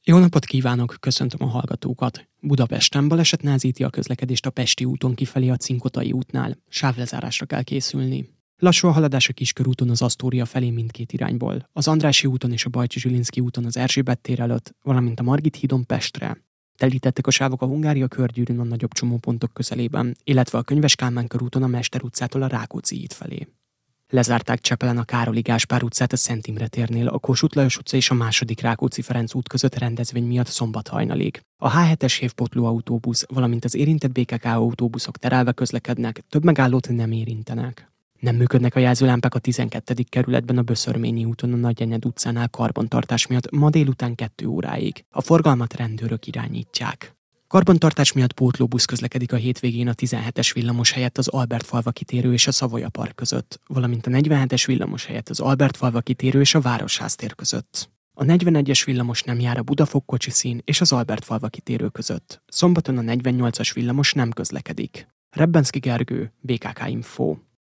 Jó napot kívánok, köszöntöm a hallgatókat. Budapesten baleset nehezíti a közlekedést a Pesti úton kifelé a Cinkotai útnál. Sávlezárásra kell készülni. Lassú a haladás a Kiskörúton az Asztória felé mindkét irányból, az Andrássy úton és a Bajcsy-Zsilinszky úton az Erzsébet tér előtt, valamint a Margit hídon Pestre. Telítettek a sávok a Hungária körgyűrűn a nagyobb csomópontok közelében, illetve a Könyves Kálmán körúton a Mester utcától a Rákóczi híd felé. Lezárták Csepelen a Károli Gáspár utcát a Szent Imre térnél, a Kossuth Lajos utca és a második Rákóczi-Ferenc út között rendezvény miatt szombat hajnalig. A H7-es hévpotló autóbusz, valamint az érintett BKK autóbuszok terelve közlekednek, több megállót nem érintenek. Nem működnek a jelzőlámpák a 12. kerületben a Böszörményi úton a Nagyenyed utcánál karbantartás miatt ma délután 2 óráig. A forgalmat rendőrök irányítják. Karbantartás miatt pótlóbusz közlekedik a hétvégén a 17-es villamos helyett az Albertfalva kitérő és a Savoya Park között, valamint a 47-es villamos helyett az Albertfalva kitérő és a Városház tér között. A 41-es villamos nem jár a Budafok kocsiszín és az Albertfalva kitérő között. Szombaton a 48-as villamos nem közlekedik. Rebbenszky Gergő, BKK Info.